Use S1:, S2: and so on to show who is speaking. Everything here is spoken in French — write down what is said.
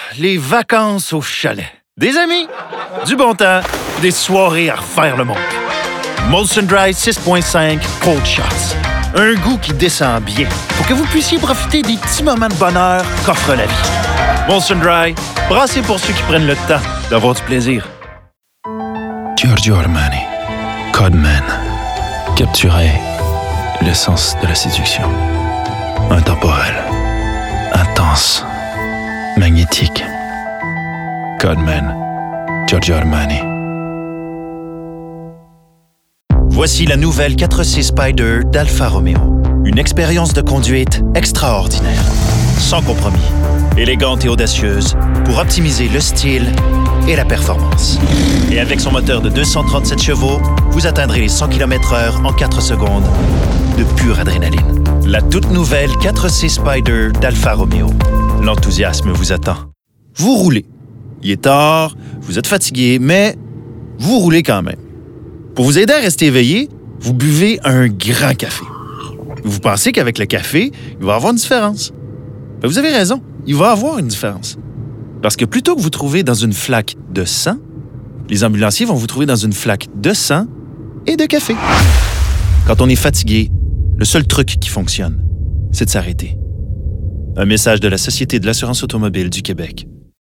S1: les vacances au chalet. Des amis, du bon temps, des soirées à refaire le monde. Molson Dry 6.5 Cold Shots. Un goût qui descend bien pour que vous puissiez profiter des petits moments de bonheur qu'offre la vie. Molson Dry, brassé pour ceux qui prennent le temps d'avoir du plaisir.
S2: Giorgio Armani, Codman. Capturer l'essence de la séduction. Intemporel, intense, magnétique. Codman, Giorgio Armani.
S1: Voici la nouvelle 4C Spyder d'Alfa Romeo. Une expérience de conduite extraordinaire, sans compromis, élégante et audacieuse pour optimiser le style et la performance. Et avec son moteur de 237 chevaux, vous atteindrez les 100 km/h en 4 secondes de pure adrénaline. La toute nouvelle 4C Spyder d'Alfa Romeo. L'enthousiasme vous attend. Vous roulez. Il est tard, vous êtes fatigué, mais vous roulez quand même. Pour vous aider à rester éveillé, vous buvez un grand café. Vous pensez qu'avec le café, il va y avoir une différence. Ben, vous avez raison, il va y avoir une différence. Parce que plutôt que vous trouvez dans une flaque de sang, les ambulanciers vont vous trouver dans une flaque de sang et de café. Quand on est fatigué, le seul truc qui fonctionne, c'est de s'arrêter. Un message de la Société de l'assurance automobile du Québec.